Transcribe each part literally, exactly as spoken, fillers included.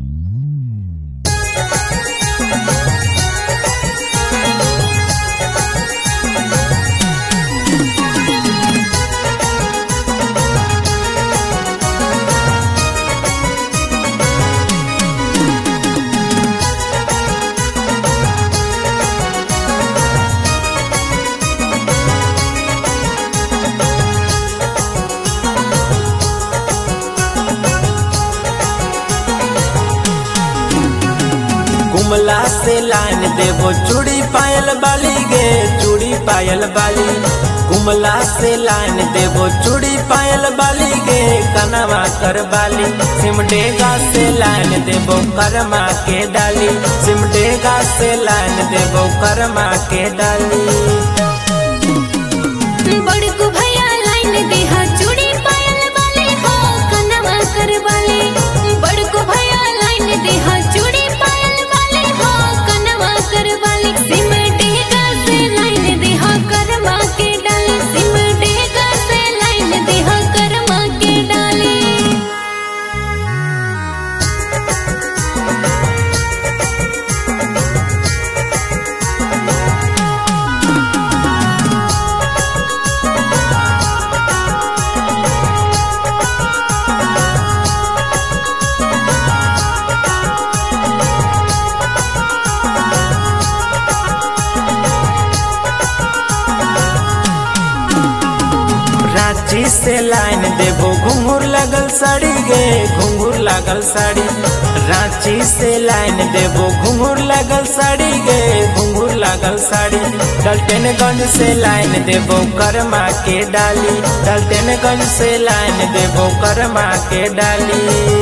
कुमला से लाइन देवो चूड़ी पायल बाली गे चूड़ी पायल बाली। कुमला से लाइन देवो चूड़ी पायल बाली गे कनवा कर बाली। सिमडेगा से लाइन देवो करमा के डाली। सिमडेगा से लाइन देवो करमा के डाली। बड़कू भैया लाइन देहा चूड़ी पायल बाली हो कनवा कर बाली। बड़कू भैया लाइन देहा चूड़ी पायल बाली हो कनवा कर बाली। सिमडेगा से लाइन देहा करमा के डाली। सिमडेगा से लाइन देहा करमा के डाली। रांची से लाइन देवो घुंघुर लगल साड़ी गे घुंघुर लगल साड़ी। रांची से लाइन देवो घुंघुर लगल साड़ी गे घुंघुर लगल साड़ी। डल्टनगंज से लाइन देवो करमा के डाली। डल्टनगंज से लाइन देवो करमा के डाली।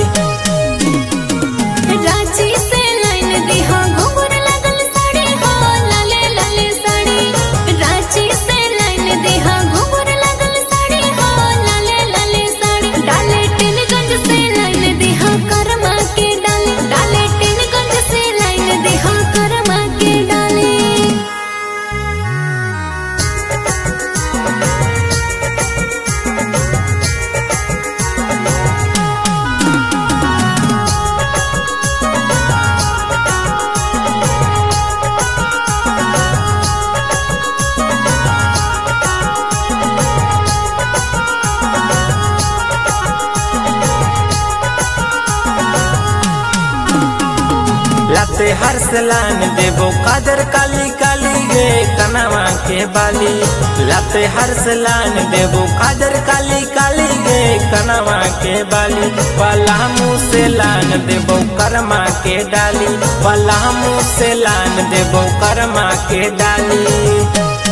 रांची से लाइन देहा घुंघुर लगल साड़ी हो लाले लाले साड़ी। रांची से लाइन देहा घुंघुर लगल साड़ी हो लाले लाले साड़ी। डाल्टनगंज से लाइन देहा करमा के डाली। डाल्टनगंज से लाइन देहा करमा के डाली। लाते हर सलान देवो काजर काली काली गे कनवा के बाली। लाते हर सलान देवो काजर काली काली गे कनवा के बाली। पलामू से लान देवो करमा के डाली। पलामू से लान देवो करमा के डाली।